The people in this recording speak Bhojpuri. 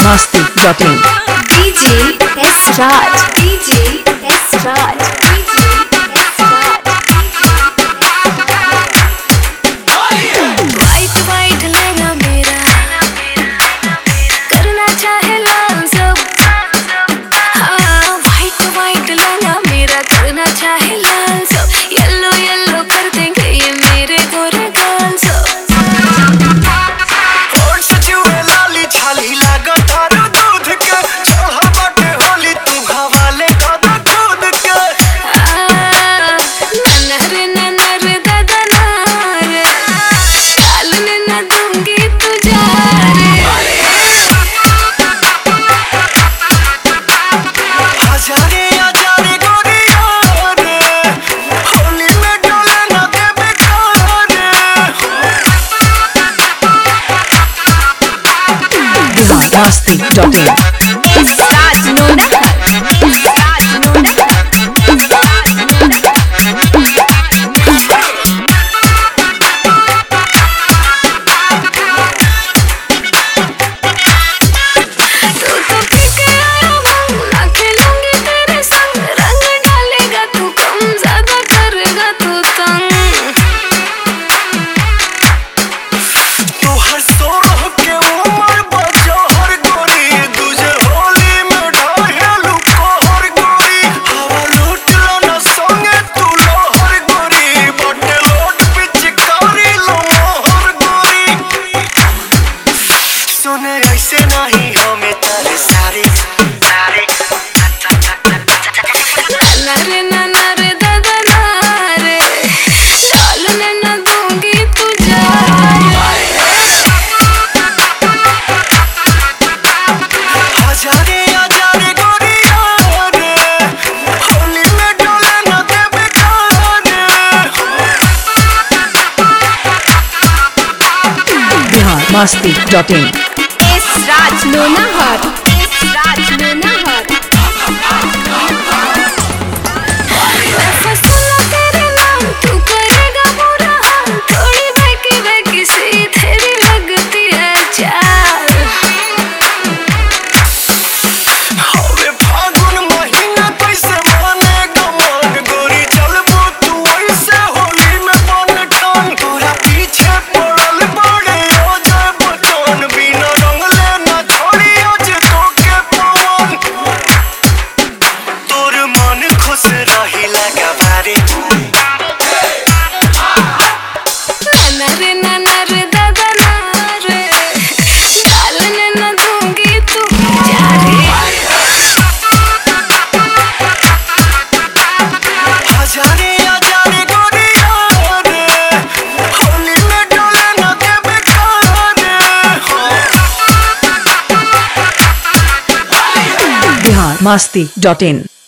biharmasti.in. DJ S Raj, DJ S Raj, DJ S Raj. White white लहंगा मेरा करना चाहे लाल सब। हाँ white white लहंगा मेरा करना चाहे लाल सब। Yellow yellow कर देंगे ये मेरे गोरे गाल सब। biharmasti.in. It's Raj Nona. It's Raj Nona. biharmasti.in. It's Raj Nona. It's Raj Nona. तेरे नाम तू करेगा बुरा हाल। थोड़ी बहकी बहकी सी तेरी लगती है चाल। biharmasti.in.